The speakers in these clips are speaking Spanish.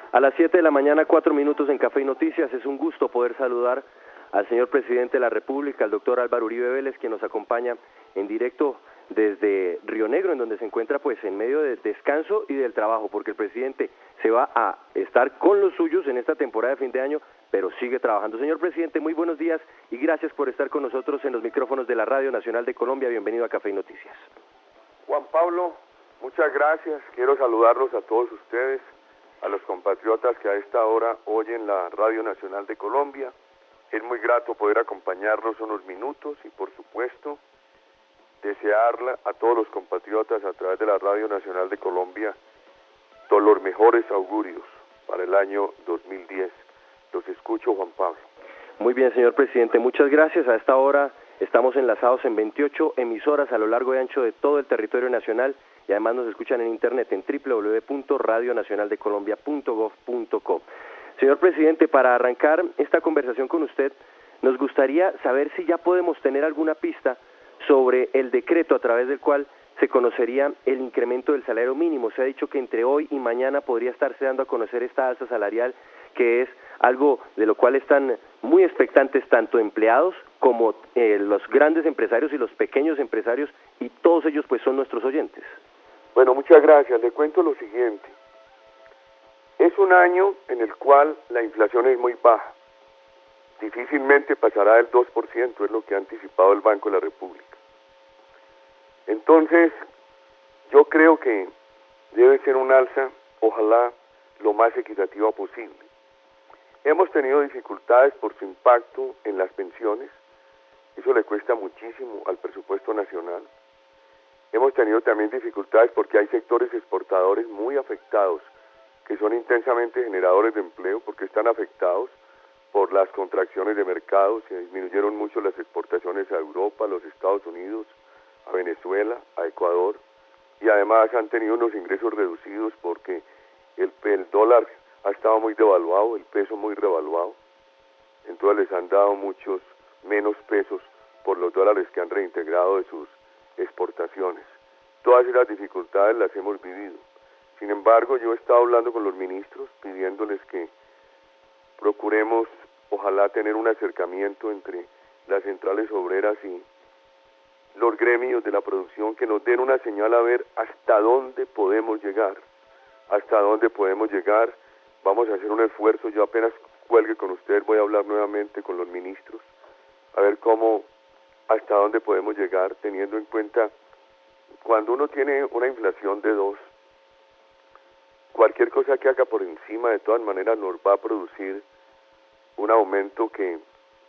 A las 7 de la mañana, 4 minutos en Café y Noticias. Es un gusto poder saludar al señor presidente de la República, el doctor Álvaro Uribe Vélez, quien nos acompaña en directo desde Río Negro, en donde se encuentra pues en medio del descanso y del trabajo, porque el presidente se va a estar con los suyos en esta temporada de fin de año, pero sigue trabajando. Señor presidente, muy buenos días y gracias por estar con nosotros en los micrófonos de la Radio Nacional de Colombia. Bienvenido a Café y Noticias. Juan Pablo, muchas gracias. Quiero saludarlos a todos ustedes, a los compatriotas que a esta hora oyen la Radio Nacional de Colombia. Es muy grato poder acompañarlos unos minutos y, por supuesto, desearle a todos los compatriotas a través de la Radio Nacional de Colombia todos los mejores augurios para el año 2010. Los escucho, Juan Pablo. Muy bien, señor presidente, muchas gracias. A esta hora estamos enlazados en 28 emisoras a lo largo y ancho de todo el territorio nacional y además nos escuchan en internet en www.radionacionaldecolombia.gov.co. Señor presidente, para arrancar esta conversación con usted, nos gustaría saber si ya podemos tener alguna pista sobre el decreto a través del cual se conocería el incremento del salario mínimo. Se ha dicho que entre hoy y mañana podría estarse dando a conocer esta alza salarial, que es algo de lo cual están muy expectantes tanto empleados como los grandes empresarios y los pequeños empresarios, y todos ellos pues son nuestros oyentes. Bueno, muchas gracias. Le cuento lo siguiente. Es un año en el cual la inflación es muy baja. Difícilmente pasará del 2%, es lo que ha anticipado el Banco de la República. Entonces, yo creo que debe ser un alza, ojalá, lo más equitativa posible. Hemos tenido dificultades por su impacto en las pensiones, eso le cuesta muchísimo al presupuesto nacional. Hemos tenido también dificultades porque hay sectores exportadores muy afectados, que son intensamente generadores de empleo, porque están afectados por las contracciones de mercados, se disminuyeron mucho las exportaciones a Europa, a los Estados Unidos, a Venezuela, a Ecuador, y además han tenido unos ingresos reducidos porque el dólar ha estado muy devaluado, el peso muy revaluado, entonces les han dado muchos menos pesos por los dólares que han reintegrado de sus exportaciones. Todas esas dificultades las hemos vivido. Sin embargo, yo he estado hablando con los ministros, pidiéndoles que procuremos, ojalá, tener un acercamiento entre las centrales obreras y los gremios de la producción, que nos den una señal a ver hasta dónde podemos llegar. Hasta dónde podemos llegar. Vamos a hacer un esfuerzo. Yo apenas cuelgue con ustedes voy a hablar nuevamente con los ministros, a ver hasta dónde podemos llegar, teniendo en cuenta, cuando uno tiene una inflación de 2, cualquier cosa que haga por encima de todas maneras nos va a producir un aumento que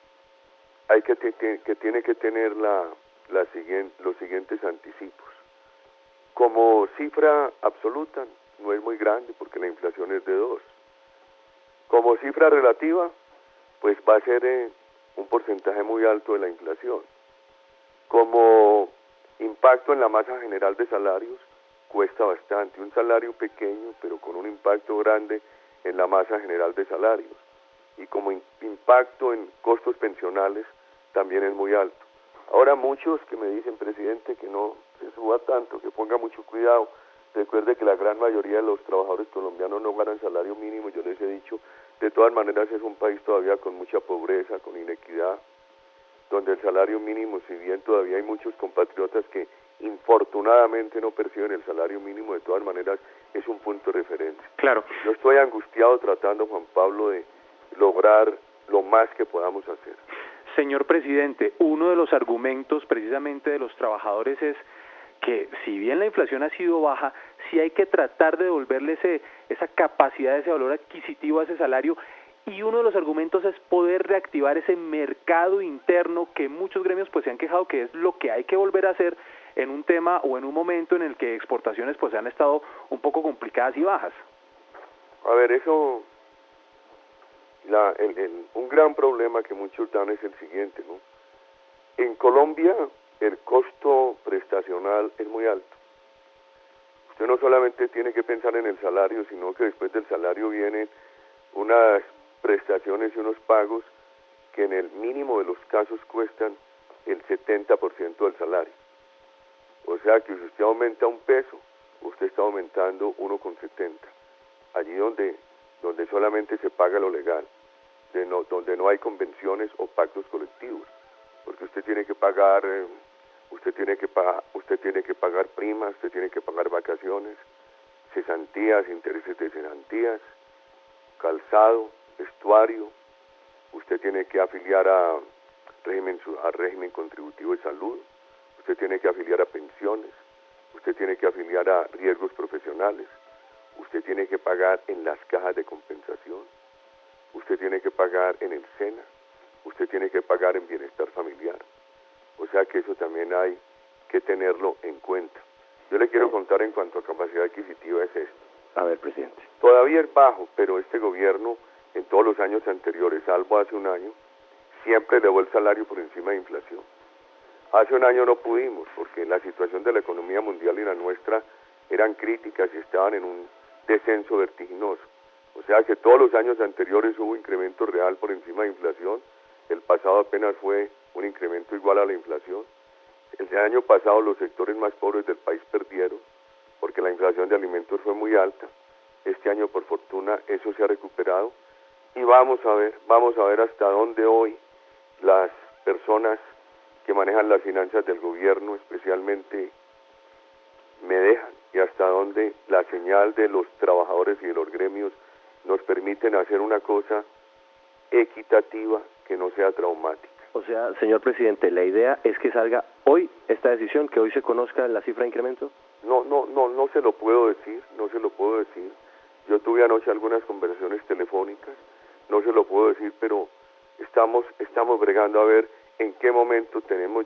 tiene que tener los siguientes anticipos. Como cifra absoluta no es muy grande porque la inflación es de 2. Como cifra relativa, pues va a ser un porcentaje muy alto de la inflación. Como impacto en la masa general de salarios, cuesta bastante. Un salario pequeño, pero con un impacto grande en la masa general de salarios. Y como impacto en costos pensionales, también es muy alto. Ahora muchos que me dicen, presidente, que no se suba tanto, que ponga mucho cuidado. Recuerde que la gran mayoría de los trabajadores colombianos no ganan salario mínimo. Yo les he dicho, de todas maneras es un país todavía con mucha pobreza, con inequidad, donde el salario mínimo, si bien todavía hay muchos compatriotas que infortunadamente no perciben el salario mínimo, de todas maneras es un punto de referencia. Claro. Yo estoy angustiado tratando, Juan Pablo, de lograr lo más que podamos hacer. Señor presidente, uno de los argumentos precisamente de los trabajadores es que si bien la inflación ha sido baja, sí hay que tratar de devolverle esa capacidad, ese valor adquisitivo a ese salario, y uno de los argumentos es poder reactivar ese mercado interno que muchos gremios pues se han quejado que es lo que hay que volver a hacer en un tema o en un momento en el que exportaciones pues han estado un poco complicadas y bajas. A ver, eso, un gran problema que muchos dan es el siguiente, ¿no? En Colombia el costo prestacional es muy alto. Usted no solamente tiene que pensar en el salario, sino que después del salario vienen unas prestaciones y unos pagos que en el mínimo de los casos cuestan el 70% del salario. O sea que si usted aumenta un peso, usted está aumentando 1,70. Allí donde solamente se paga lo legal, donde no hay convenciones o pactos colectivos, porque usted tiene que pagar, usted tiene que pagar primas, usted tiene que pagar vacaciones, cesantías, intereses de cesantías, calzado, vestuario, usted tiene que afiliar a régimen contributivo de salud, usted tiene que afiliar a pensiones, usted tiene que afiliar a riesgos profesionales, usted tiene que pagar en las cajas de compensación, usted tiene que pagar en el SENA, usted tiene que pagar en bienestar familiar. O sea que eso también hay que tenerlo en cuenta. Yo le quiero contar en cuanto a capacidad adquisitiva es esto. A ver, presidente. Todavía es bajo, pero este gobierno en todos los años anteriores, salvo hace un año, siempre elevó el salario por encima de inflación. Hace un año no pudimos, porque la situación de la economía mundial y la nuestra eran críticas y estaban en un descenso vertiginoso. O sea que todos los años anteriores hubo incremento real por encima de inflación. El pasado apenas fue un incremento igual a la inflación. El año pasado los sectores más pobres del país perdieron, porque la inflación de alimentos fue muy alta. Este año, por fortuna, eso se ha recuperado. Y vamos a ver hasta dónde hoy las personas que manejan las finanzas del gobierno, especialmente, me dejan, y hasta dónde la señal de los trabajadores y de los gremios nos permiten hacer una cosa equitativa que no sea traumática. O sea, señor presidente, la idea es que salga hoy esta decisión, que hoy se conozca la cifra de incremento. No se lo puedo decir, Yo tuve anoche algunas conversaciones telefónicas, no se lo puedo decir, pero estamos bregando a ver en qué momento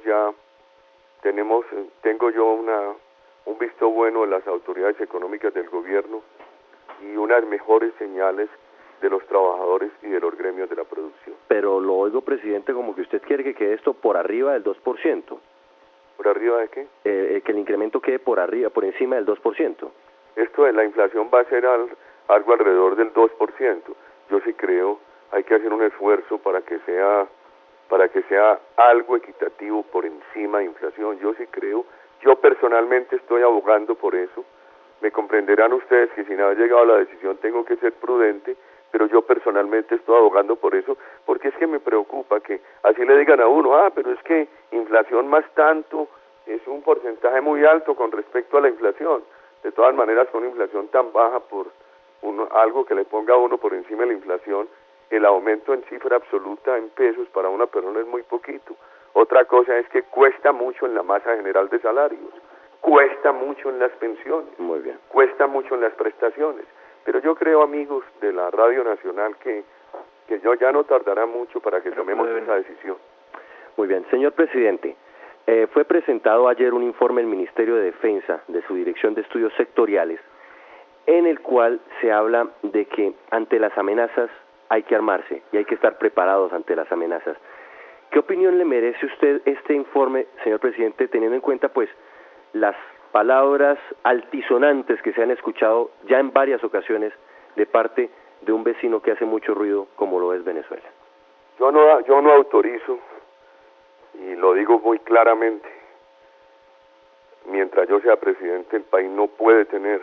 tengo yo un visto bueno de las autoridades económicas del gobierno y unas mejores señales de los trabajadores y de los gremios de la producción. Pero lo oigo, presidente, como que usted quiere que quede esto por arriba del 2%. ¿Por arriba de qué? Que el incremento quede por encima del 2%. Esto de la inflación va a ser algo alrededor del 2%. Yo sí creo, hay que hacer un esfuerzo para que sea algo equitativo por encima de inflación. Yo sí creo, yo personalmente estoy abogando por eso. Me comprenderán ustedes que sin haber llegado a la decisión tengo que ser prudente, pero yo personalmente estoy abogando por eso, porque es que me preocupa que así le digan a uno, pero es que inflación más tanto es un porcentaje muy alto con respecto a la inflación. De todas maneras, con una inflación tan baja, por algo que le ponga a uno por encima de la inflación, el aumento en cifra absoluta en pesos para una persona es muy poquito. Otra cosa es que cuesta mucho en la masa general de salarios, cuesta mucho en las pensiones, muy bien, cuesta mucho en las prestaciones. Pero yo creo, amigos de la Radio Nacional, que yo ya no tardará mucho para que tomemos esa decisión. Muy bien, señor presidente, fue presentado ayer un informe del Ministerio de Defensa de su Dirección de Estudios Sectoriales, en el cual se habla de que ante las amenazas hay que armarse y hay que estar preparados ante las amenazas. ¿Qué opinión le merece usted este informe, señor presidente, teniendo en cuenta pues las palabras altisonantes que se han escuchado ya en varias ocasiones de parte de un vecino que hace mucho ruido como lo es Venezuela? Yo no autorizo, y lo digo muy claramente, mientras yo sea presidente, el país no puede tener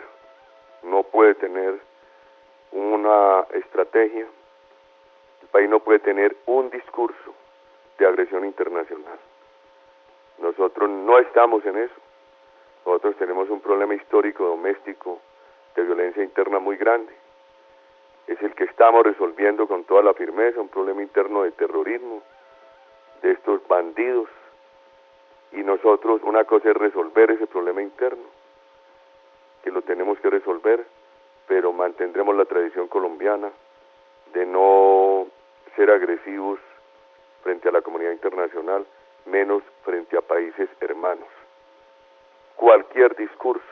una estrategia, el país no puede tener un discurso de agresión internacional. Nosotros no estamos en eso. Nosotros tenemos un problema histórico doméstico de violencia interna muy grande. Es el que estamos resolviendo con toda la firmeza, un problema interno de terrorismo, de estos bandidos. Y nosotros, una cosa es resolver ese problema interno, que lo tenemos que resolver, pero mantendremos la tradición colombiana de no ser agresivos frente a la comunidad internacional, menos frente a países hermanos. Cualquier discurso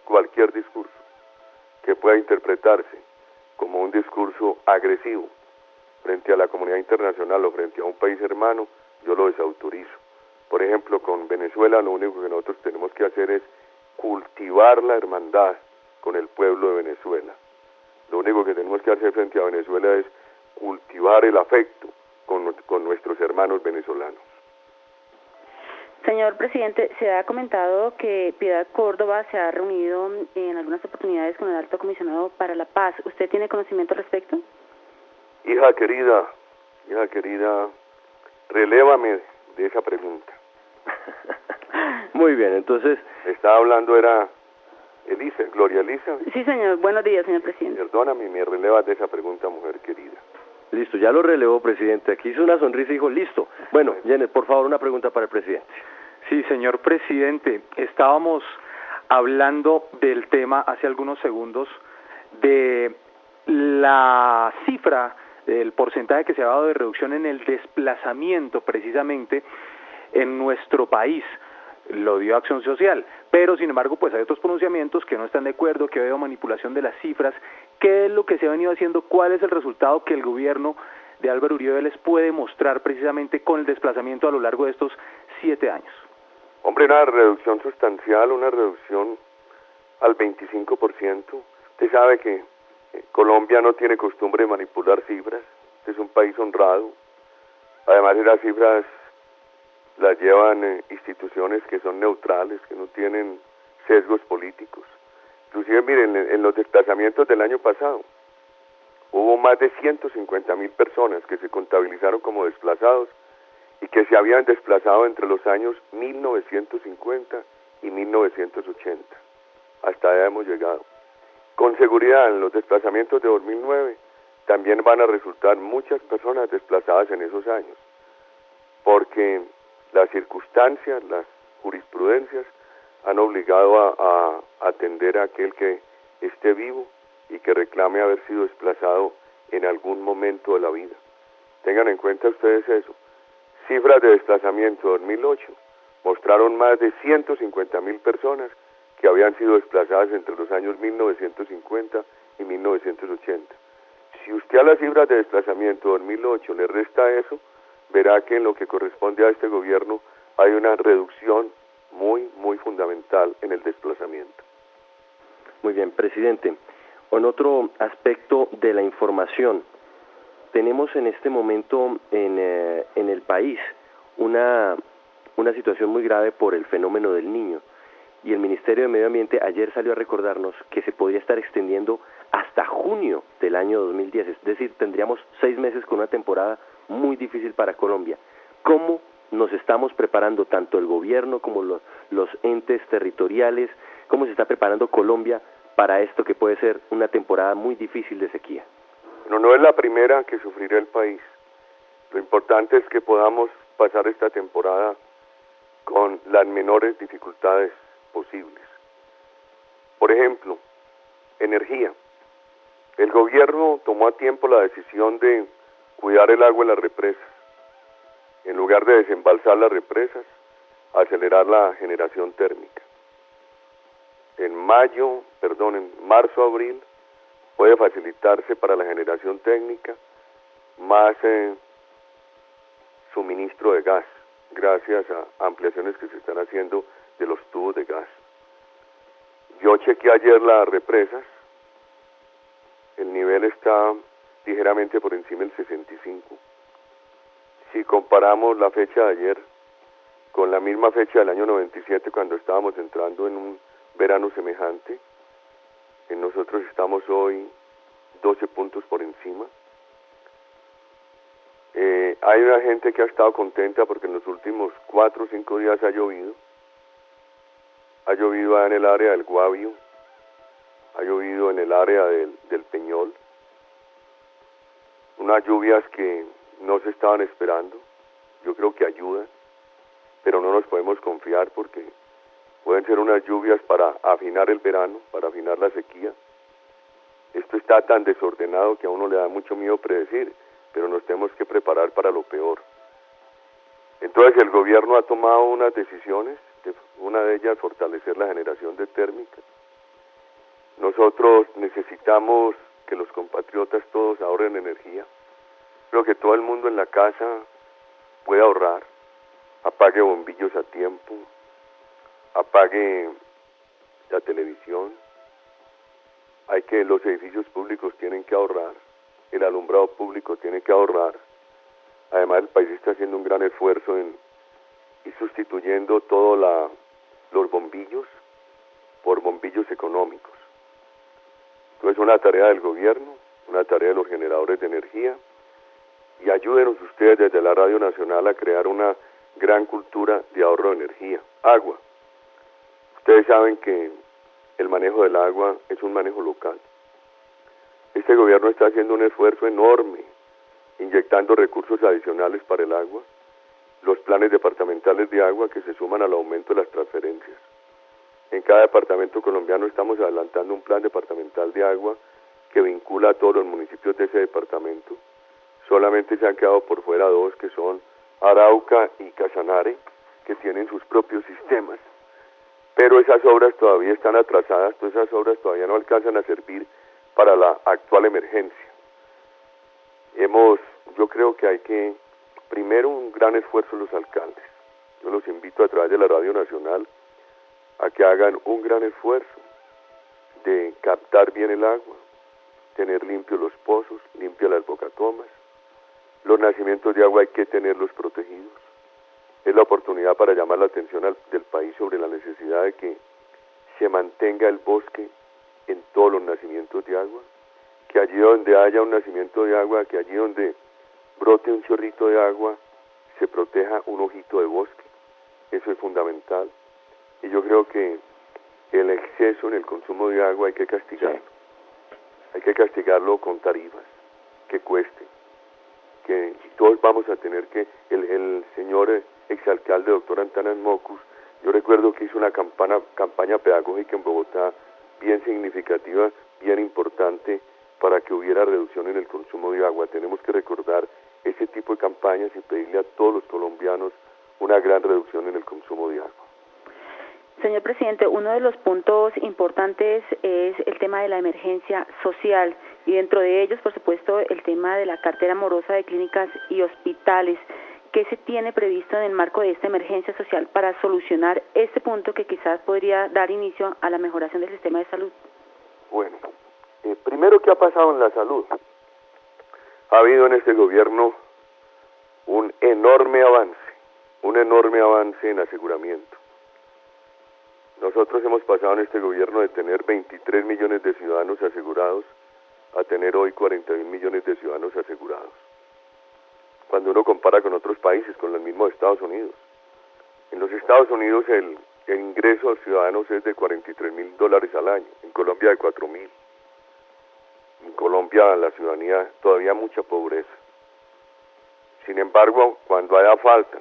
que pueda interpretarse como un discurso agresivo frente a la comunidad internacional o frente a un país hermano, yo lo desautorizo. Por ejemplo, con Venezuela lo único que nosotros tenemos que hacer es cultivar la hermandad con el pueblo de Venezuela. Lo único que tenemos que hacer frente a Venezuela es cultivar el afecto con nuestros hermanos venezolanos. Señor presidente, se ha comentado que Piedad Córdoba se ha reunido en algunas oportunidades con el Alto Comisionado para la Paz. ¿Usted tiene conocimiento al respecto? Hija querida, relévame de esa pregunta. Muy bien, entonces... Estaba hablando, era Elisa, Gloria Elisa. Sí, señor. Buenos días, señor presidente. Perdóname, me relevas de esa pregunta, mujer querida. Listo, ya lo relevó, presidente. Aquí hizo una sonrisa y dijo, listo. Bueno, Janet, por favor, una pregunta para el presidente. Sí, señor presidente, estábamos hablando del tema hace algunos segundos de la cifra, el porcentaje que se ha dado de reducción en el desplazamiento precisamente en nuestro país. Lo dio Acción Social, pero sin embargo pues hay otros pronunciamientos que no están de acuerdo, que ha habido manipulación de las cifras. ¿Qué es lo que se ha venido haciendo? ¿Cuál es el resultado que el gobierno de Álvaro Uribe les puede mostrar precisamente con el desplazamiento a lo largo de estos 7 años? Hombre, una reducción sustancial, una reducción al 25%. Usted sabe que Colombia no tiene costumbre de manipular cifras. Este es un país honrado. Además, las cifras las llevan instituciones que son neutrales, que no tienen sesgos políticos. Inclusive, miren, en los desplazamientos del año pasado, hubo más de 150.000 personas que se contabilizaron como desplazados y que se habían desplazado entre los años 1950 y 1980. Hasta allá hemos llegado. Con seguridad, en los desplazamientos de 2009 también van a resultar muchas personas desplazadas en esos años, porque las circunstancias, las jurisprudencias han obligado a atender a aquel que esté vivo y que reclame haber sido desplazado en algún momento de la vida. Tengan en cuenta ustedes eso. Cifras de desplazamiento 2008 mostraron más de 150.000 personas que habían sido desplazadas entre los años 1950 y 1980. Si usted a las cifras de desplazamiento 2008 le resta eso, verá que en lo que corresponde a este gobierno hay una reducción muy fundamental en el desplazamiento. Muy bien, presidente. En otro aspecto de la información, tenemos en este momento en el país una situación muy grave por el fenómeno del Niño, y el Ministerio de Medio Ambiente ayer salió a recordarnos que se podría estar extendiendo hasta junio del año 2010, es decir, tendríamos 6 meses con una temporada muy difícil para Colombia. ¿Cómo nos estamos preparando tanto el gobierno como los entes territoriales? ¿Cómo se está preparando Colombia para esto que puede ser una temporada muy difícil de sequía? No es la primera que sufrirá el país. Lo importante es que podamos pasar esta temporada con las menores dificultades posibles. Por ejemplo, energía. El gobierno tomó a tiempo la decisión de cuidar el agua en las represas. En lugar de desembalsar las represas, acelerar la generación térmica. En marzo, abril, puede facilitarse para la generación térmica más suministro de gas, gracias a ampliaciones que se están haciendo de los tubos de gas. Yo chequeé ayer las represas, el nivel está ligeramente por encima del 65. Si comparamos la fecha de ayer con la misma fecha del año 97, cuando estábamos entrando en un verano semejante, nosotros estamos hoy 12 puntos por encima. Hay una gente que ha estado contenta porque en los últimos 4 o 5 días ha llovido. Ha llovido en el área del Guavio, ha llovido en el área del Peñol. Unas lluvias que no se estaban esperando. Yo creo que ayudan, pero no nos podemos confiar porque pueden ser unas lluvias para afinar el verano, para afinar la sequía. Esto está tan desordenado que a uno le da mucho miedo predecir, pero nos tenemos que preparar para lo peor. Entonces el gobierno ha tomado unas decisiones, una de ellas fortalecer la generación de térmica. Nosotros necesitamos que los compatriotas todos ahorren energía. Creo que todo el mundo en la casa puede ahorrar, apague bombillos a tiempo, apague la televisión. Los edificios públicos tienen que ahorrar, el alumbrado público tiene que ahorrar. Además el país está haciendo un gran esfuerzo en ir sustituyendo todos los bombillos por bombillos económicos. Entonces una tarea del gobierno, una tarea de los generadores de energía, y ayúdenos ustedes desde la Radio Nacional a crear una gran cultura de ahorro de energía. Agua. Ustedes saben que el manejo del agua es un manejo local. Este gobierno está haciendo un esfuerzo enorme, inyectando recursos adicionales para el agua, los planes departamentales de agua que se suman al aumento de las transferencias. En cada departamento colombiano estamos adelantando un plan departamental de agua que vincula a todos los municipios de ese departamento. Solamente se han quedado por fuera dos, que son Arauca y Casanare, que tienen sus propios sistemas. Pero esas obras todavía están atrasadas, todas esas obras todavía no alcanzan a servir para la actual emergencia. Yo creo que hay que, primero, un gran esfuerzo los alcaldes. Yo los invito a través de la Radio Nacional a que hagan un gran esfuerzo de captar bien el agua, tener limpios los pozos, limpias las bocatomas. Los nacimientos de agua hay que tenerlos protegidos. Es la oportunidad para llamar la atención del país sobre la necesidad de que se mantenga el bosque en todos los nacimientos de agua, que allí donde haya un nacimiento de agua, que allí donde brote un chorrito de agua, se proteja un ojito de bosque. Eso es fundamental. Y yo creo que el exceso en el consumo de agua hay que castigarlo. Sí. Hay que castigarlo con tarifas que cuesten. Que todos vamos a tener que, el señor exalcalde doctor Antanas Mocus, yo recuerdo que hizo una campaña pedagógica en Bogotá bien significativa, bien importante, para que hubiera reducción en el consumo de agua. Tenemos que recordar ese tipo de campañas y pedirle a todos los colombianos una gran reducción en el consumo de agua. Señor presidente, uno de los puntos importantes es el tema de la emergencia social y dentro de ellos, por supuesto, el tema de la cartera morosa de clínicas y hospitales. ¿Qué se tiene previsto en el marco de esta emergencia social para solucionar este punto que quizás podría dar inicio a la mejoración del sistema de salud? Bueno, primero, ¿qué ha pasado en la salud? Ha habido en este gobierno un enorme avance en aseguramiento. Nosotros hemos pasado en este gobierno de tener 23 millones de ciudadanos asegurados a tener hoy 41 millones de ciudadanos asegurados. Cuando uno compara con otros países, con el mismo Estados Unidos. En los Estados Unidos el ingreso a los ciudadanos es de $43,000 al año, en Colombia de 4.000. En Colombia la ciudadanía todavía mucha pobreza. Sin embargo, cuando haya falta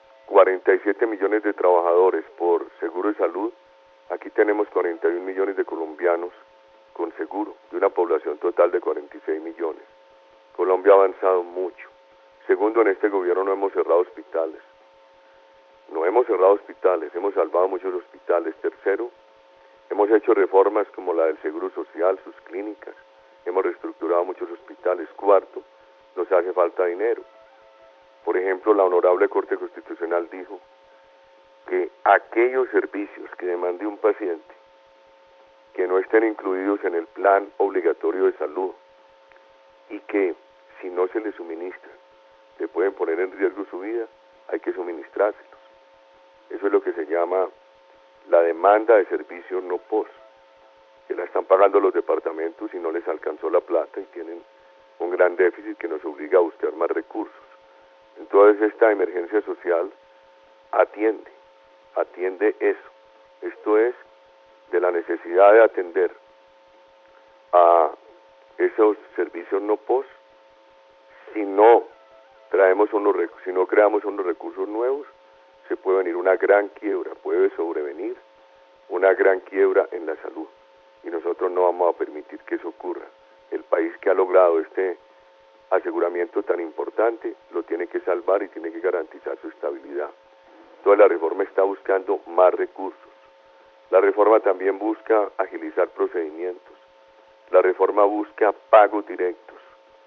47 millones de trabajadores por seguro de salud, aquí tenemos 41 millones de colombianos con seguro, de una población total de 46 millones. Colombia ha avanzado mucho. Segundo, en este gobierno no hemos cerrado hospitales. Hemos salvado muchos hospitales. Tercero, hemos hecho reformas como la del Seguro Social, sus clínicas. Hemos reestructurado muchos hospitales. Cuarto, nos hace falta dinero. Por ejemplo, la Honorable Corte Constitucional dijo que aquellos servicios que demande un paciente que no estén incluidos en el plan obligatorio de salud y que si no se les suministra le pueden poner en riesgo su vida, hay que suministrárselos. Eso es lo que se llama la demanda de servicios no POS, que la están pagando los departamentos y no les alcanzó la plata y tienen un gran déficit que nos obliga a buscar más recursos. Entonces esta emergencia social atiende eso. Esto es de la necesidad de atender a esos servicios no POS. Si no creamos unos recursos nuevos, se puede venir una gran quiebra, puede sobrevenir una gran quiebra en la salud. Y nosotros no vamos a permitir que eso ocurra. El país que ha logrado este aseguramiento tan importante lo tiene que salvar y tiene que garantizar su estabilidad. Toda la reforma está buscando más recursos. La reforma también busca agilizar procedimientos. La reforma busca pagos directos.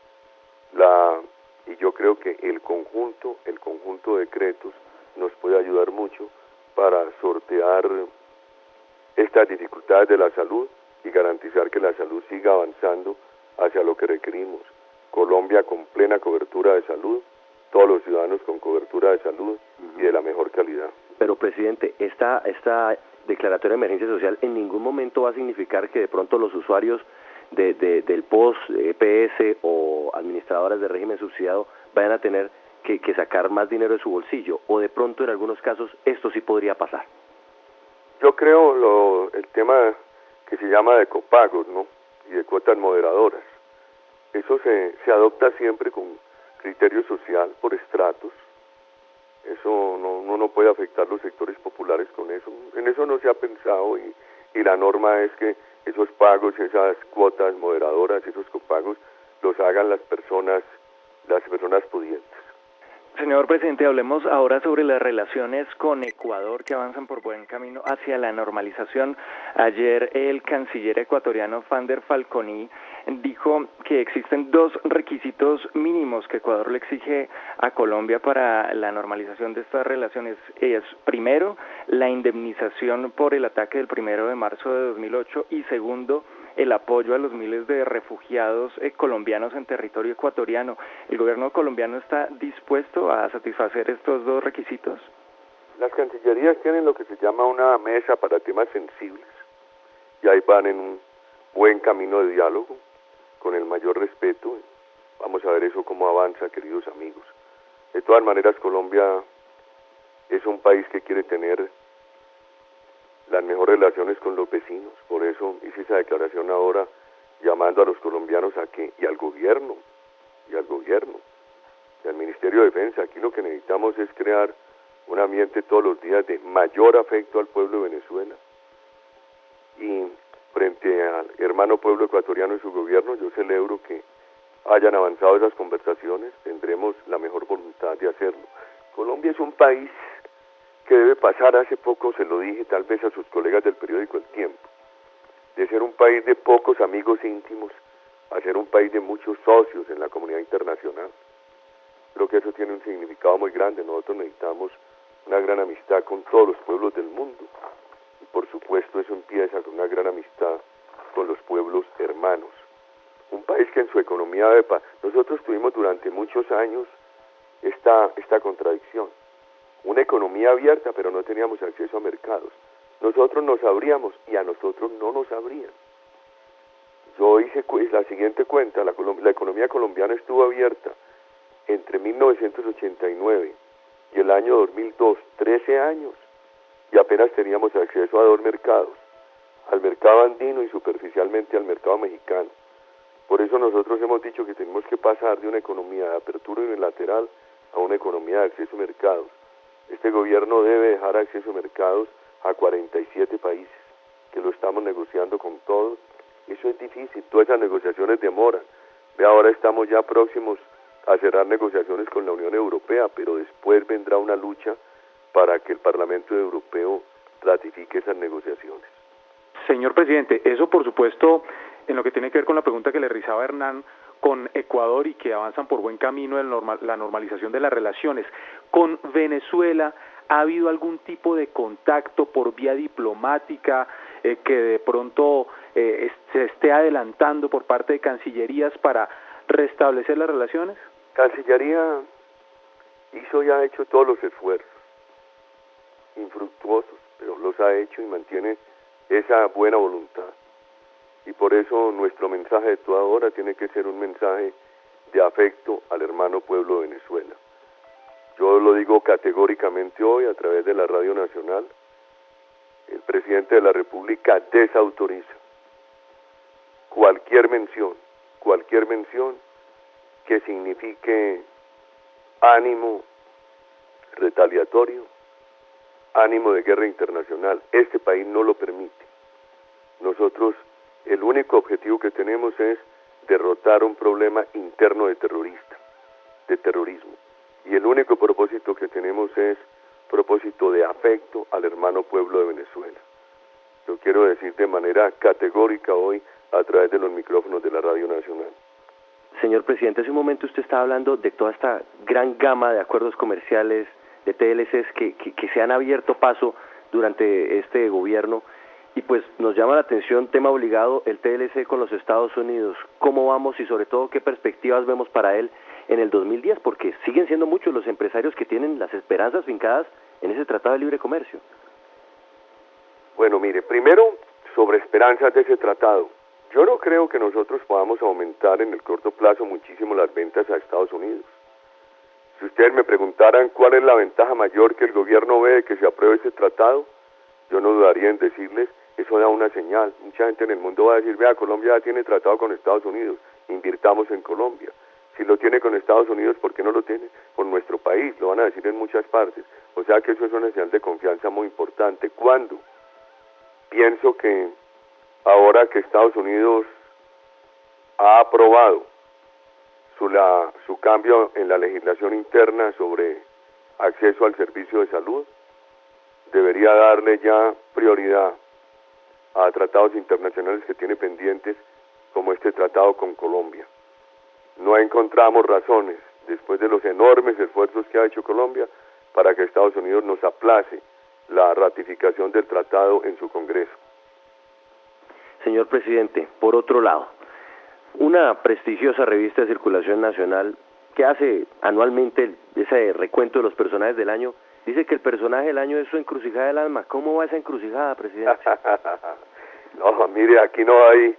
Y yo creo que el conjunto de decretos nos puede ayudar mucho para sortear estas dificultades de la salud y garantizar que la salud siga avanzando hacia lo que requerimos. Colombia con plena cobertura de salud, todos los ciudadanos con cobertura de salud y de la mejor calidad. Pero, presidente, esta declaratoria de emergencia social en ningún momento va a significar que de pronto los usuarios del post EPS o administradoras de régimen subsidiado vayan a tener que sacar más dinero de su bolsillo, o de pronto en algunos casos esto sí podría pasar? Yo creo el tema que se llama de copagos, ¿no?, y de cuotas moderadoras, eso se adopta siempre con criterio social, por estratos. Eso uno no puede afectar los sectores populares con eso. En eso no se ha pensado, y la norma es que esos pagos, esas cuotas moderadoras, esos copagos, los hagan las personas pudientes. Señor presidente, hablemos ahora sobre las relaciones con Ecuador, que avanzan por buen camino hacia la normalización. Ayer el canciller ecuatoriano Fander Falconi dijo que existen 2 requisitos mínimos que Ecuador le exige a Colombia para la normalización de estas relaciones. Es, primero, la indemnización por el ataque del 1 de marzo de 2008 y segundo, el apoyo a los miles de refugiados colombianos en territorio ecuatoriano. ¿El gobierno colombiano está dispuesto a satisfacer estos 2 requisitos? Las cancillerías tienen lo que se llama una mesa para temas sensibles, y ahí van en un buen camino de diálogo, con el mayor respeto. Vamos a ver eso cómo avanza, queridos amigos. De todas maneras, Colombia es un país que quiere tener las mejores relaciones con los vecinos. Por eso hice esa declaración ahora, llamando a los colombianos a que, y al gobierno, y al Ministerio de Defensa. Aquí lo que necesitamos es crear un ambiente todos los días de mayor afecto al pueblo de Venezuela. Y frente al hermano pueblo ecuatoriano y su gobierno, yo celebro que hayan avanzado esas conversaciones. Tendremos la mejor voluntad de hacerlo. Colombia es un país que debe pasar, hace poco se lo dije tal vez a sus colegas del periódico El Tiempo, de ser un país de pocos amigos íntimos a ser un país de muchos socios en la comunidad internacional. Creo que eso tiene un significado muy grande. Nosotros necesitamos una gran amistad con todos los pueblos del mundo, y por supuesto eso empieza con una gran amistad con los pueblos hermanos. Un país que en su economía nosotros tuvimos durante muchos años esta contradicción. Una economía abierta, pero no teníamos acceso a mercados. Nosotros nos abríamos y a nosotros no nos abrían. Yo hice la siguiente cuenta: la economía colombiana estuvo abierta entre 1989 y el año 2002, 13 años, y apenas teníamos acceso a 2 mercados, al mercado andino y superficialmente al mercado mexicano. Por eso nosotros hemos dicho que tenemos que pasar de una economía de apertura unilateral a una economía de acceso a mercados. Este gobierno debe dejar acceso a mercados a 47 países, que lo estamos negociando con todos. Eso es difícil, todas esas negociaciones demoran. Ahora estamos ya próximos a cerrar negociaciones con la Unión Europea, pero después vendrá una lucha para que el Parlamento Europeo ratifique esas negociaciones. Señor presidente, eso por supuesto en lo que tiene que ver con la pregunta que le realizaba Hernán con Ecuador, y que avanzan por buen camino en la normalización de las relaciones. ¿Con Venezuela ha habido algún tipo de contacto por vía diplomática que de pronto se esté adelantando por parte de cancillerías para restablecer las relaciones? Cancillería ha hecho todos los esfuerzos, infructuosos, pero los ha hecho y mantiene esa buena voluntad. Y por eso nuestro mensaje de toda hora tiene que ser un mensaje de afecto al hermano pueblo de Venezuela. Yo lo digo categóricamente hoy a través de la Radio Nacional: el presidente de la República desautoriza cualquier mención que signifique ánimo retaliatorio, ánimo de guerra internacional. Este país no lo permite. Nosotros, el único objetivo que tenemos es derrotar un problema interno de terrorismo. Y el único propósito que tenemos es propósito de afecto al hermano pueblo de Venezuela. Yo quiero decir de manera categórica hoy a través de los micrófonos de la Radio Nacional. Señor presidente, hace un momento usted estaba hablando de toda esta gran gama de acuerdos comerciales, de TLCs que se han abierto paso durante este gobierno, y pues nos llama la atención, tema obligado, el TLC con los Estados Unidos. ¿Cómo vamos y sobre todo qué perspectivas vemos para él en el 2010? Porque siguen siendo muchos los empresarios que tienen las esperanzas fincadas en ese Tratado de Libre Comercio. Bueno, mire, primero, sobre esperanzas de ese tratado. Yo no creo que nosotros podamos aumentar en el corto plazo muchísimo las ventas a Estados Unidos. Si ustedes me preguntaran cuál es la ventaja mayor que el gobierno ve de que se apruebe ese tratado, yo no dudaría en decirles, eso da una señal. Mucha gente en el mundo va a decir, vea, Colombia ya tiene tratado con Estados Unidos, invirtamos en Colombia. Si lo tiene con Estados Unidos, ¿por qué no lo tiene con nuestro país? Lo van a decir en muchas partes. O sea que eso es una señal de confianza muy importante. ¿Cuándo? Pienso que ahora que Estados Unidos ha aprobado su cambio en la legislación interna sobre acceso al servicio de salud, debería darle ya prioridad a tratados internacionales que tiene pendientes, como este tratado con Colombia. No encontramos razones, después de los enormes esfuerzos que ha hecho Colombia, para que Estados Unidos nos aplace la ratificación del tratado en su Congreso. Señor presidente, por otro lado, una prestigiosa revista de circulación nacional que hace anualmente ese recuento de los personajes del año, dice que el personaje del año es su encrucijada del alma. ¿Cómo va esa encrucijada, presidente? No, mire, aquí no hay...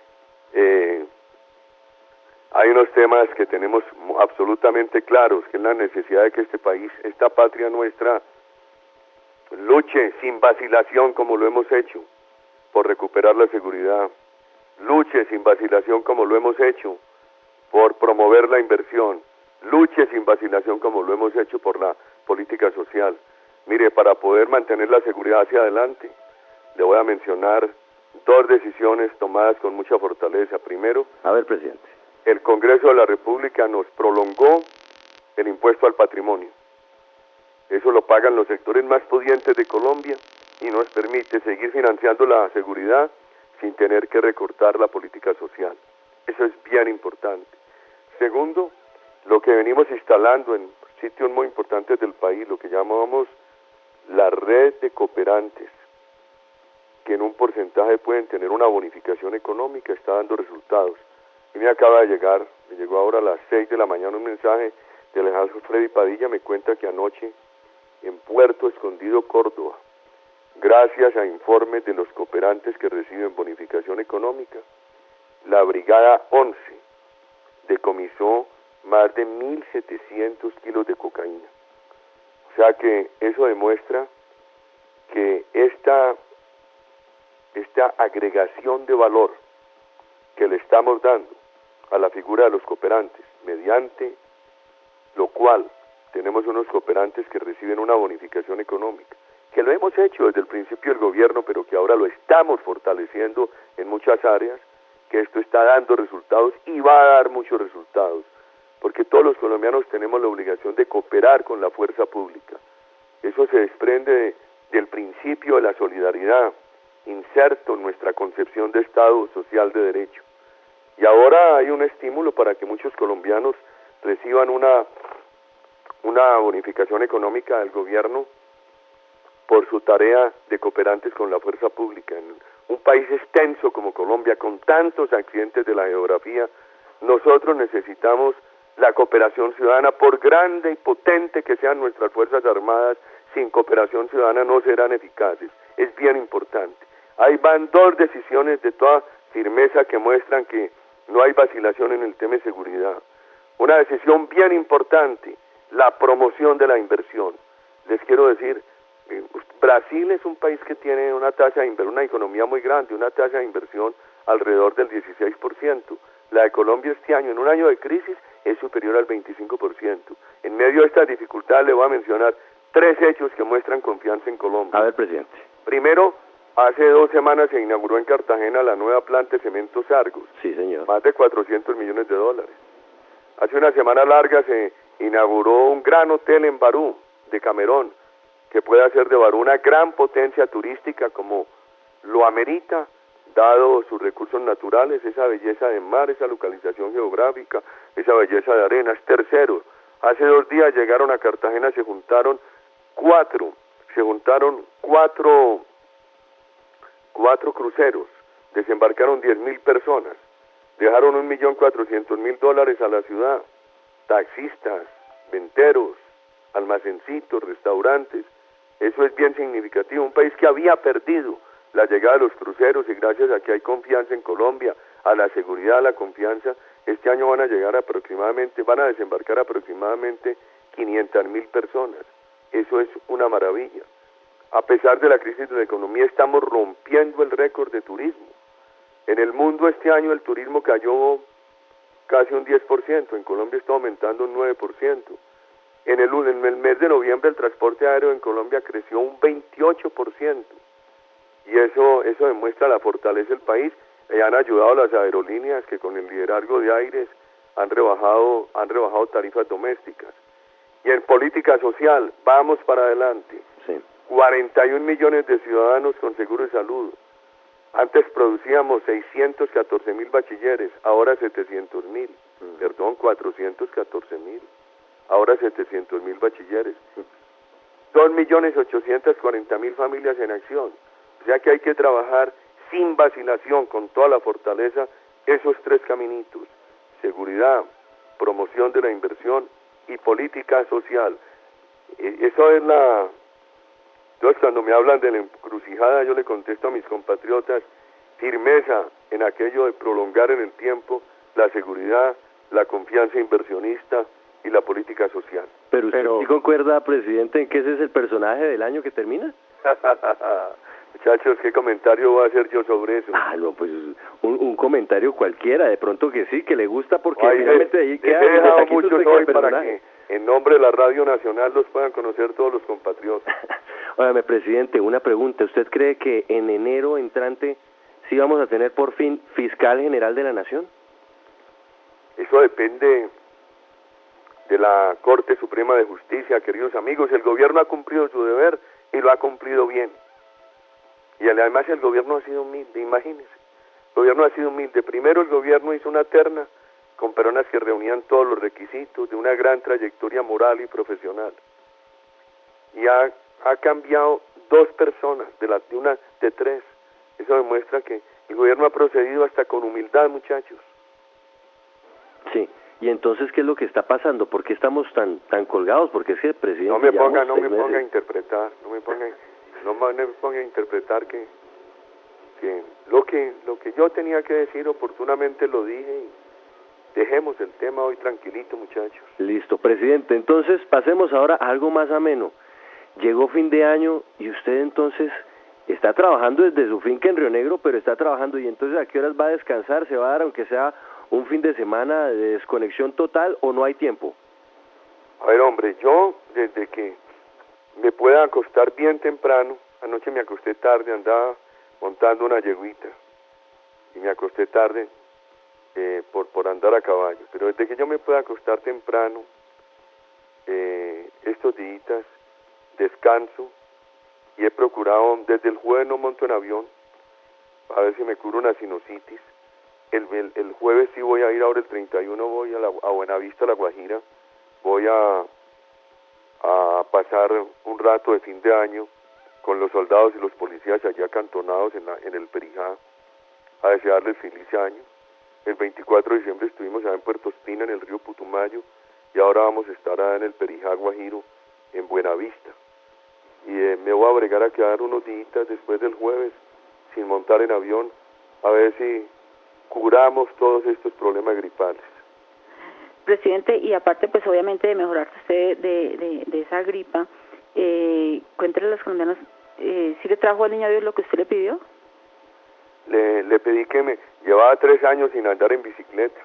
hay unos temas que tenemos absolutamente claros, que es la necesidad de que este país, esta patria nuestra, luche sin vacilación como lo hemos hecho por recuperar la seguridad, luche sin vacilación como lo hemos hecho por promover la inversión, luche sin vacilación como lo hemos hecho por la política social. Mire, para poder mantener la seguridad hacia adelante, le voy a mencionar dos decisiones tomadas con mucha fortaleza. Primero, a ver, presidente, el Congreso de la República nos prolongó el impuesto al patrimonio. Eso lo pagan los sectores más pudientes de Colombia y nos permite seguir financiando la seguridad sin tener que recortar la política social. Eso es bien importante. Segundo, lo que venimos instalando en sitios muy importantes del país, lo que llamamos la red de cooperantes, que en un porcentaje pueden tener una bonificación económica, está dando resultados. Y me acaba de llegar, me llegó ahora a las 6 de la mañana un mensaje de Alejandro Freddy Padilla, me cuenta que anoche en Puerto Escondido, Córdoba, gracias a informes de los cooperantes que reciben bonificación económica, la Brigada 11 decomisó más de 1.700 kilos de cocaína. O sea que eso demuestra que esta agregación de valor que le estamos dando a la figura de los cooperantes, mediante lo cual tenemos unos cooperantes que reciben una bonificación económica, que lo hemos hecho desde el principio del gobierno, pero que ahora lo estamos fortaleciendo en muchas áreas, que esto está dando resultados y va a dar muchos resultados, porque todos los colombianos tenemos la obligación de cooperar con la fuerza pública. Eso se desprende del principio de la solidaridad, inserto en nuestra concepción de Estado social de derecho. Y ahora hay un estímulo para que muchos colombianos reciban una bonificación económica del gobierno por su tarea de cooperantes con la fuerza pública. En un país extenso como Colombia, con tantos accidentes de la geografía, nosotros necesitamos la cooperación ciudadana, por grande y potente que sean nuestras Fuerzas Armadas, sin cooperación ciudadana no serán eficaces. Es bien importante. Ahí van dos decisiones de toda firmeza que muestran que no hay vacilación en el tema de seguridad. Una decisión bien importante, la promoción de la inversión. Les quiero decir, Brasil es un país que tiene una tasa de inversión, una economía muy grande, una tasa de inversión alrededor del 16%. La de Colombia este año, en un año de crisis, es superior al 25%. En medio de estas dificultades le voy a mencionar tres hechos que muestran confianza en Colombia. A ver, presidente. Primero, hace 2 semanas se inauguró en Cartagena la nueva planta de cementos Argos. Sí, señor. Más de $400 millones. Hace una semana larga se inauguró un gran hotel en Barú, de Camerón, que puede hacer de Barú una gran potencia turística como lo amerita, dado sus recursos naturales, esa belleza de mar, esa localización geográfica, esa belleza de arenas. Tercero, hace 2 días llegaron a Cartagena, se juntaron cuatro cruceros, desembarcaron 10.000 personas, dejaron $1.400.000 a la ciudad, taxistas, venteros, almacencitos, restaurantes. Eso es bien significativo. Un país que había perdido la llegada de los cruceros, y gracias a que hay confianza en Colombia, a la seguridad, a la confianza. Este año van a desembarcar aproximadamente 500.000 personas. Eso es una maravilla. A pesar de la crisis de la economía, estamos rompiendo el récord de turismo. En el mundo este año el turismo cayó casi un 10%, en Colombia está aumentando un 9%. En el mes de noviembre el transporte aéreo en Colombia creció un 28%. Y eso demuestra la fortaleza del país. Y han ayudado las aerolíneas que con el liderazgo de Aires han rebajado tarifas domésticas. Y en política social, vamos para adelante. Sí. 41 millones de ciudadanos con seguro de salud. Antes producíamos 614.000 bachilleres, ahora 700.000. Perdón, 414.000. Ahora 700.000 bachilleres. 2.840.000 familias en acción. O sea que hay que trabajar sin vacilación, con toda la fortaleza, esos tres caminitos: seguridad, promoción de la inversión y política social. Eso es la... Entonces, cuando me hablan de la encrucijada, yo le contesto a mis compatriotas: firmeza en aquello de prolongar en el tiempo la seguridad, la confianza inversionista y la política social. Pero usted sí concuerda, presidente, en que ese es el personaje del año que termina. Muchachos, ¿qué comentario voy a hacer yo sobre eso? No, pues un comentario cualquiera, de pronto que sí, que le gusta, porque Ay, finalmente ahí he queda dejado muchos hoy para que en nombre de la Radio Nacional los puedan conocer todos los compatriotas. Óigame, presidente, una pregunta: ¿usted cree que en enero entrante sí vamos a tener por fin fiscal general de la Nación? Eso depende de la Corte Suprema de Justicia, queridos amigos. El gobierno ha cumplido su deber y lo ha cumplido bien. Y además el gobierno ha sido humilde, imagínense. El gobierno ha sido humilde. Primero el gobierno hizo una terna con personas que reunían todos los requisitos de una gran trayectoria moral y profesional. Y ha cambiado 2 personas, de 3. Eso demuestra que el gobierno ha procedido hasta con humildad, muchachos. Sí. Y entonces, ¿qué es lo que está pasando? ¿Por qué estamos tan colgados? Porque es que el presidente... No me ponga a interpretar que lo que yo tenía que decir oportunamente lo dije, y dejemos el tema hoy tranquilito, muchachos. Listo, presidente. Entonces, pasemos ahora a algo más ameno. Llegó fin de año y usted entonces está trabajando desde su finca en Río Negro, pero está trabajando. ¿Y entonces a qué horas va a descansar? ¿Se va a dar, aunque sea un fin de semana de desconexión total, o no hay tiempo? A ver, hombre, yo desde que me pueda acostar bien temprano, anoche me acosté tarde, andaba montando una yeguita y me acosté tarde por andar a caballo, pero desde que yo me pueda acostar temprano, estos días descanso, y he procurado, desde el jueves no monto en avión, a ver si me curo una sinusitis. El jueves sí voy a ir, ahora el 31 voy a Buenavista, La Guajira, voy a pasar un rato de fin de año con los soldados y los policías allá acantonados en el Perijá, a desearles feliz año. El 24 de diciembre estuvimos allá en Puerto Espina, en el río Putumayo, y ahora vamos a estar allá en el Perijá Guajiro, en Buenavista. Y me voy a bregar a quedar unos días después del jueves sin montar en avión, a ver si curamos todos estos problemas gripales. Presidente, y aparte pues obviamente de mejorarse usted de esa gripa, cuéntele a los colombianos, ¿sí le trajo al niño Dios lo que usted le pidió? Le pedí que llevaba 3 años sin andar en bicicleta,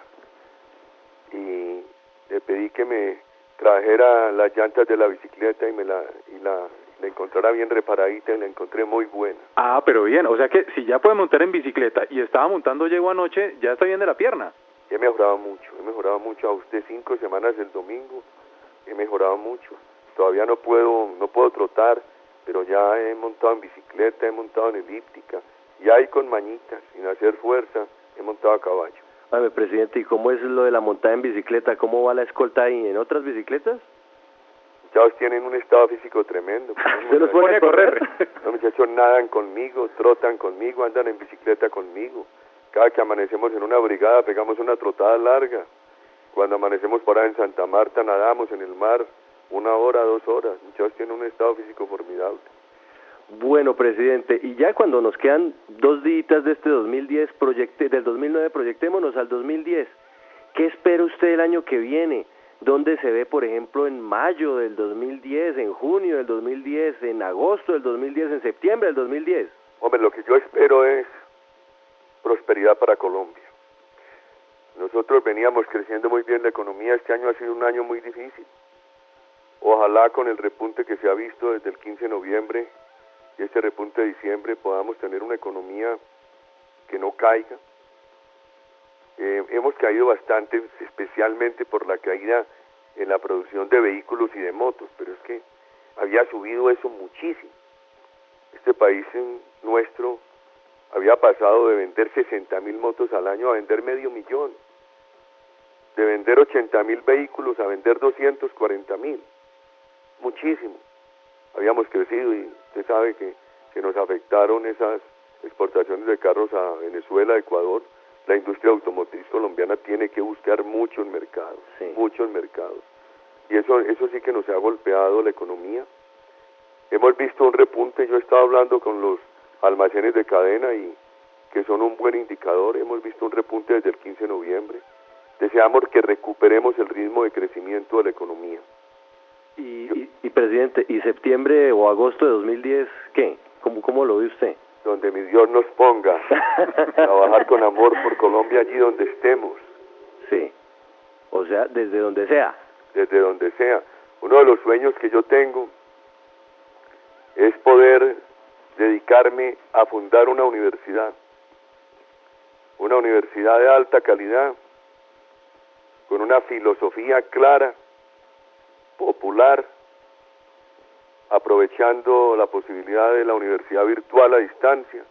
y le pedí que me trajera las llantas de la bicicleta y la encontrara bien reparadita, y la encontré muy buena. Ah, pero bien, o sea que si ya puede montar en bicicleta y estaba montando yegua anoche, ya está bien de la pierna. He mejorado mucho, a usted 5 semanas el domingo, he mejorado mucho. Todavía no puedo trotar, pero ya he montado en bicicleta, he montado en elíptica, ya hay con mañitas, sin hacer fuerza, he montado a caballo. A ver, presidente, ¿y cómo es lo de la montada en bicicleta? ¿Cómo va la escolta ahí? ¿En otras bicicletas? Muchachos tienen un estado físico tremendo. ¿Se los pone a correr? Los muchachos nadan conmigo, trotan conmigo, andan en bicicleta conmigo. Cada que amanecemos en una brigada pegamos una trotada larga. Cuando amanecemos por ahí en Santa Marta nadamos en el mar 1 hora, 2 horas. Muchachos tienen un estado físico formidable. Bueno, presidente, y ya cuando nos quedan 2 días de este 2010, del 2009, proyectémonos al 2010. ¿Qué espera usted el año que viene? ¿Dónde se ve, por ejemplo, en mayo del 2010, en junio del 2010, en agosto del 2010, en septiembre del 2010? Hombre, lo que yo espero es prosperidad para Colombia. Nosotros veníamos creciendo muy bien la economía, este año ha sido un año muy difícil. Ojalá con el repunte que se ha visto desde el 15 de noviembre y este repunte de diciembre podamos tener una economía que no caiga. Hemos caído bastante, especialmente por la caída en la producción de vehículos y de motos, pero es que había subido eso muchísimo. Este país nuestro había pasado de vender 60.000 motos al año a vender 500.000, de vender 80.000 vehículos a vender 240.000, muchísimo. Habíamos crecido y usted sabe que nos afectaron esas exportaciones de carros a Venezuela, Ecuador. La industria automotriz colombiana tiene que buscar muchos mercados, muchos mercados. Y eso sí que nos ha golpeado la economía. Hemos visto un repunte, yo he estado hablando con los almacenes de cadena y que son un buen indicador, hemos visto un repunte desde el 15 de noviembre. Deseamos que recuperemos el ritmo de crecimiento de la economía. Y presidente, ¿y septiembre o agosto de 2010 qué? ¿Cómo lo ve usted? Donde mi Dios nos ponga, trabajar con amor por Colombia allí donde estemos. Sí, o sea, desde donde sea. Desde donde sea. Uno de los sueños que yo tengo es poder dedicarme a fundar una universidad de alta calidad, con una filosofía clara, popular, aprovechando la posibilidad de la universidad virtual a distancia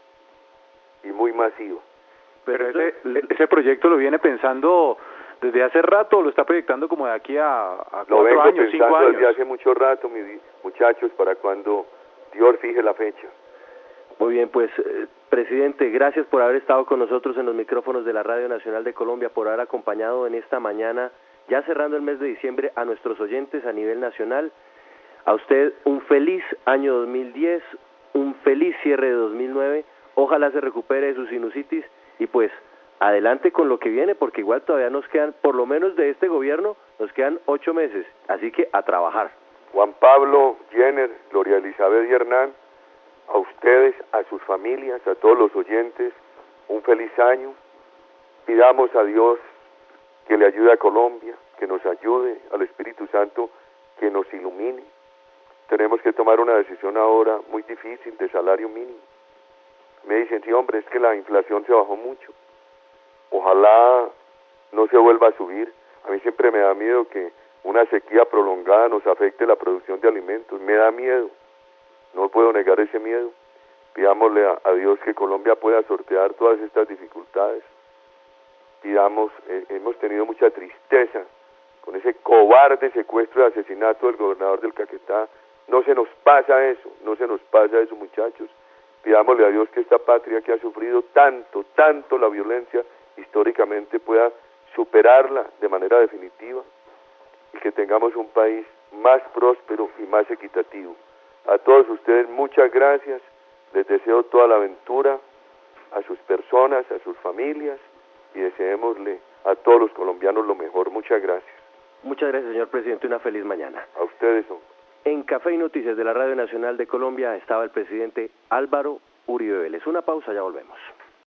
y muy masiva. Pero ese proyecto lo viene pensando desde hace rato, o lo está proyectando como de aquí a 4 años, 5 años. Desde hace mucho rato, muchachos, para cuando Dios fije la fecha. Muy bien, pues, presidente, gracias por haber estado con nosotros en los micrófonos de la Radio Nacional de Colombia, por haber acompañado en esta mañana, ya cerrando el mes de diciembre, a nuestros oyentes a nivel nacional. A usted un feliz año 2010, un feliz cierre de 2009, ojalá se recupere de su sinusitis y pues adelante con lo que viene, porque igual todavía nos quedan, por lo menos de este gobierno, nos quedan 8 meses, así que a trabajar. Juan Pablo, Jenner, Gloria Elizabeth y Hernán, a ustedes, a sus familias, a todos los oyentes, un feliz año. Pidamos a Dios que le ayude a Colombia, que nos ayude, al Espíritu Santo que nos ilumine. Tenemos que tomar una decisión ahora muy difícil de salario mínimo. Me dicen, sí, hombre, es que la inflación se bajó mucho. Ojalá no se vuelva a subir. A mí siempre me da miedo que una sequía prolongada nos afecte la producción de alimentos. Me da miedo. No puedo negar ese miedo. Pidámosle a Dios que Colombia pueda sortear todas estas dificultades. Pidamos, hemos tenido mucha tristeza con ese cobarde secuestro y asesinato del gobernador del Caquetá. No se nos pasa eso, muchachos. Pidámosle a Dios que esta patria que ha sufrido tanto la violencia históricamente pueda superarla de manera definitiva y que tengamos un país más próspero y más equitativo. A todos ustedes muchas gracias, les deseo toda la aventura, a sus personas, a sus familias y deseémosle a todos los colombianos lo mejor. Muchas gracias. Muchas gracias, señor presidente, una feliz mañana. A ustedes, hombre. En Café y Noticias de la Radio Nacional de Colombia estaba el presidente Álvaro Uribe Vélez. Una pausa, ya volvemos.